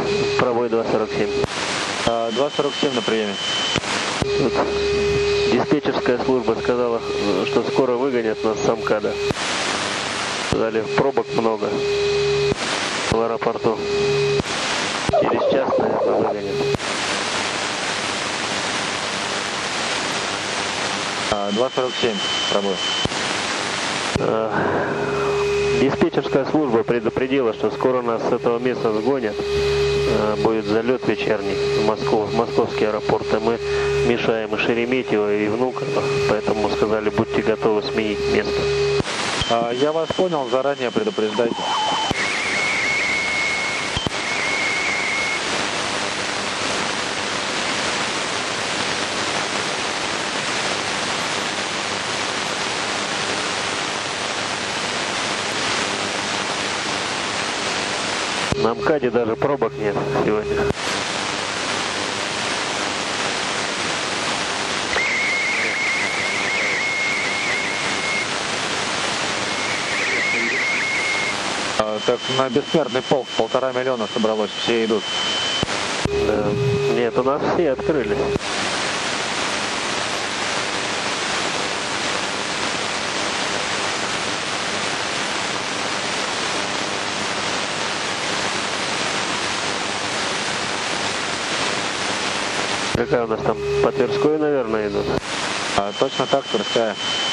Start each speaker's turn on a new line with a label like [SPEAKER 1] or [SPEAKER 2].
[SPEAKER 1] Пробой 247.
[SPEAKER 2] 247 на приеме.
[SPEAKER 1] Вот. Диспетчерская служба сказала, что скоро выгонят нас с МКАДа. Сказали, пробок много в аэропорту. Через час, наверное, выгонят.
[SPEAKER 2] 247 пробой.
[SPEAKER 1] Диспетчерская служба предупредила, что скоро нас с этого места сгонят. Будет залет вечерний в Москву, в московский аэропорт, и мы мешаем и Шереметьево, и Внуково, поэтому сказали, будьте готовы сменить место.
[SPEAKER 2] Я вас понял, заранее предупреждайте.
[SPEAKER 1] На МКАДе даже пробок нет сегодня.
[SPEAKER 2] Так на бессмертный полк 1,5 миллиона собралось, все идут.
[SPEAKER 1] Да. Нет, у нас все открылись. Какая у нас там? По Тверской, наверное, идут?
[SPEAKER 2] Точно так, Тверская.